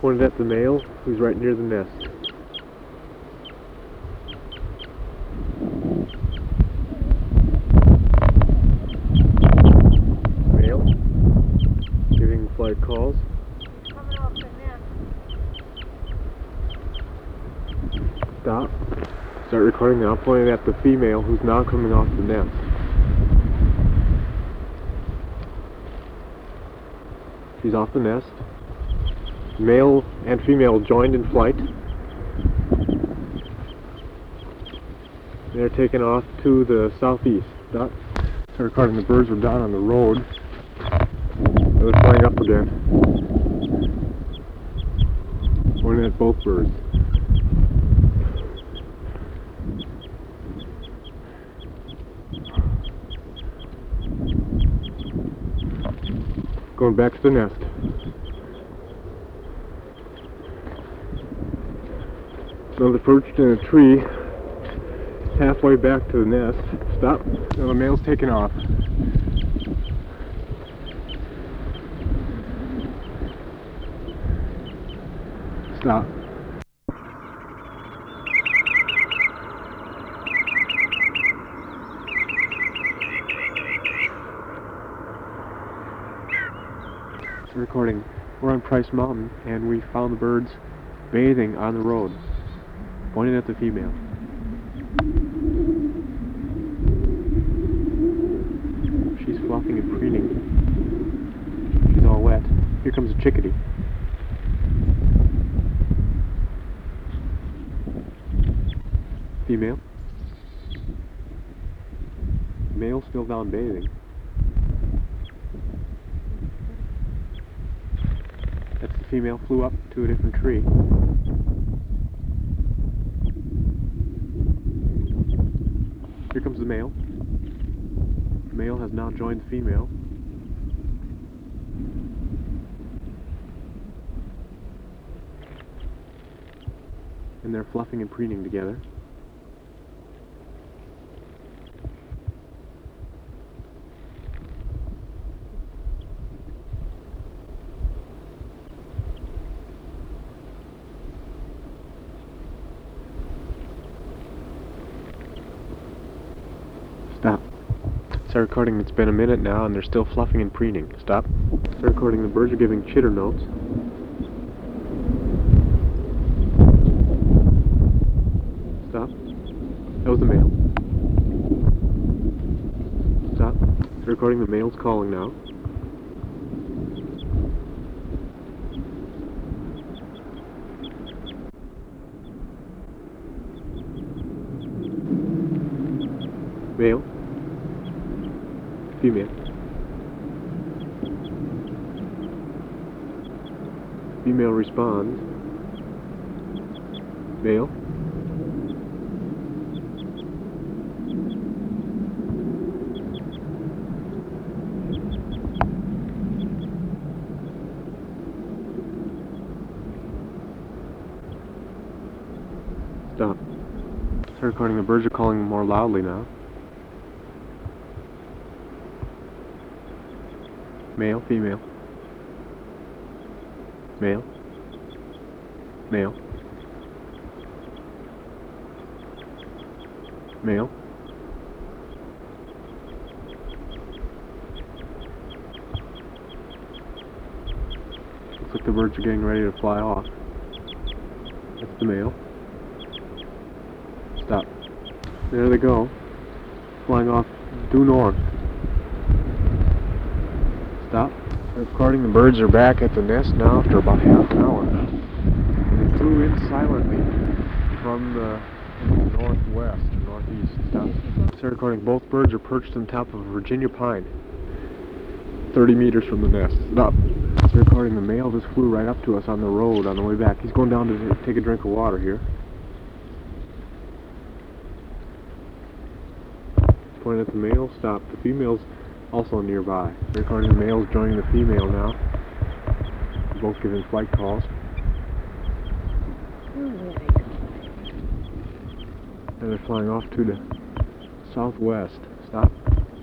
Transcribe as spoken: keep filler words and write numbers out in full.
Pointed at the male, who's right near the nest. Male, giving flight calls. Coming off the nest. Stop. Start recording now, pointing at the female, who's now coming off the nest. She's off the nest. Male and female joined in flight. They're taking off to the southeast. Stop. Start recording. The birds were down on the road. They're flying up again. Pointing at both birds. Going back to the nest. So they're perched in a tree halfway back to the nest. Stop. Now the male's taking off. Stop. Recording. We're on Price Mountain and we found the birds bathing on the road, pointing at the female. She's fluffing and preening. She's all wet. Here comes a chickadee. Female. Male still down bathing. That's the female, flew up to a different tree. Here comes the male. The male has now joined the female. And they're fluffing and preening together. Stop. Start recording. It's been a minute now and they're still fluffing and preening. Stop. Start recording. The birds are giving chitter notes. Stop. That was the male. Stop. Start recording. The male's calling now. Male. Female. Female responds. Male. Stop. Start recording. The birds are calling more loudly now. Male, female. Male. Male. Male. Looks like the birds are getting ready to fly off. That's the male. Stop. There they go. Flying off due north. Stop. Recording. The birds are back at the nest now after about half an hour. They flew in silently from the northwest or northeast. Stop. Start recording. Both birds are perched on top of a Virginia pine, thirty meters from the nest. Stop. Start recording. The male just flew right up to us on the road on the way back. He's going down to take a drink of water here. Pointing at the male. Stop. The female's also nearby. Recording. The male's joining the female now. They're both giving flight calls. And they're flying off to the southwest. Stop.